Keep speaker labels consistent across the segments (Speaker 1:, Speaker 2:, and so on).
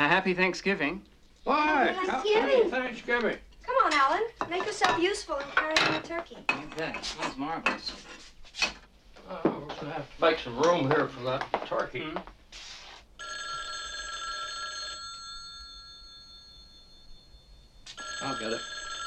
Speaker 1: Happy Thanksgiving.
Speaker 2: Why?
Speaker 3: Happy
Speaker 2: Thanksgiving.
Speaker 3: Come on, Alan. Make yourself useful in carrying the turkey.
Speaker 1: You bet. It smells marvelous.
Speaker 2: We're going to have to make some room here for that turkey.
Speaker 1: Hmm?
Speaker 2: I'll get it.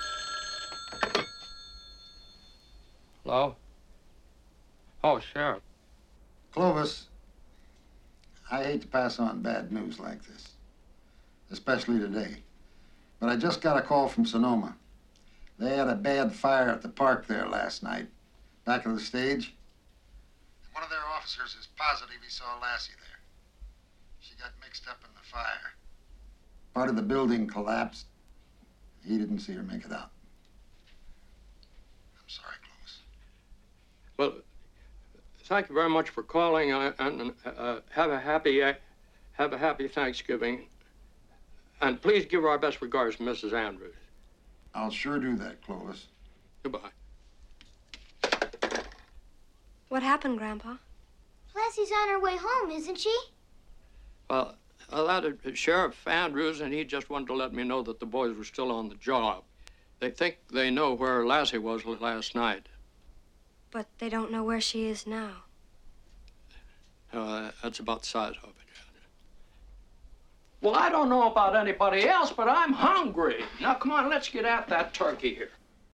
Speaker 2: Hello? Oh, Sheriff.
Speaker 4: Clovis, I hate to pass on bad news like this, especially today. But I just got a call from Sonoma. They had a bad fire at the park there last night, back of the stage. And one of their officers is positive he saw Lassie there. She got mixed up in the fire. Part of the building collapsed. He didn't see her make it out. I'm sorry, Clovis.
Speaker 2: Well, thank you very much for calling, and have a happy Thanksgiving. And please give our best regards to Mrs. Andrews.
Speaker 4: I'll sure do that, Clovis.
Speaker 2: Goodbye.
Speaker 3: What happened, Grandpa?
Speaker 5: Lassie's on her way home, isn't she?
Speaker 2: Well, that is Sheriff Andrews, and he just wanted to let me know that the boys were still on the job. They think they know where Lassie was last night.
Speaker 3: But they don't know where she is now.
Speaker 2: That's about the size of it. Well, I don't know about anybody else, but I'm hungry. Now, come on, let's get at that turkey here.